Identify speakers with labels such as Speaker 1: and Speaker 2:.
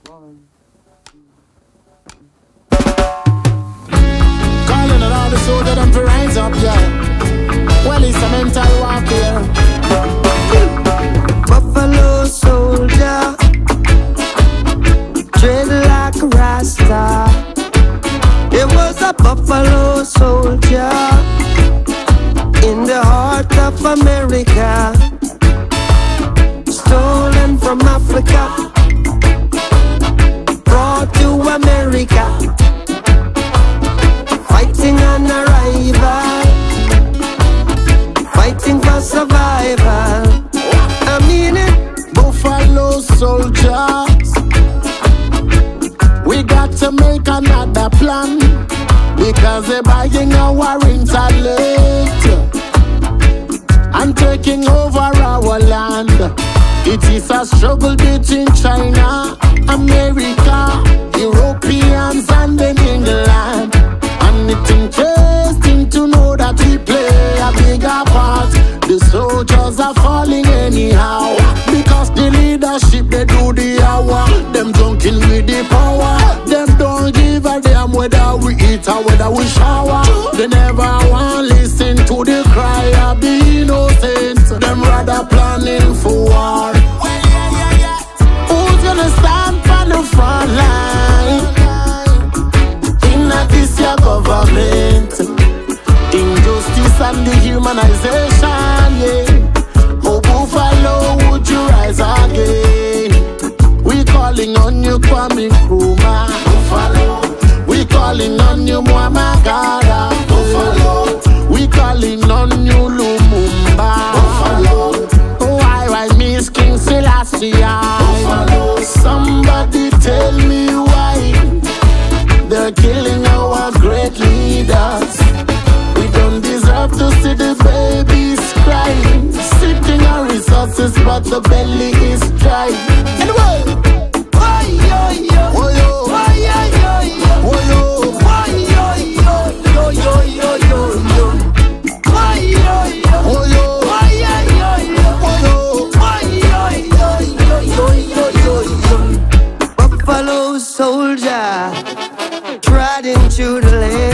Speaker 1: Calling on all the soldiers them to rise up, yeah. Well, it's a mental warfare.
Speaker 2: Buffalo soldier, dread like a rasta. It was a buffalo soldier in the heart of America, stolen from Africa, brought to America, fighting on arrival, fighting for survival. I mean it.
Speaker 1: Buffalo soldiers, we got to make another plan, because they're buying our intellect and taking over our land. It is a struggle between China, America, Europeans and then England. And it's interesting to know that we play a bigger part. The soldiers are falling anyhow, because the leadership they do the hour. Them drunken with the power. Them don't give a damn whether we eat or whether we shower. They never want listen to the cry of the innocent. Them rather planning for war. Who's gonna stand for the front line in this year government? Injustice and dehumanization, yeah. Oh, Buffalo, would you rise again? We calling on you, Kwame Nkrumah. Buffalo. We calling on you, Muammar Gaddafi. Buffalo. We calling on you, Lumumba. Buffalo. Oh, I miss King Selassie. Buffalo. Somebody tell me why they're killing our great leaders. We don't deserve to see the babies crying, sitting on resources, but the belly is dry. Anyway, why yo yo, why yo, why yo yo, why yo, why yo yo yo yo yo yo, why yo yo, why yo, why yo yo, why yo yo yo yo.
Speaker 2: Buffalo soldier, trod into the land.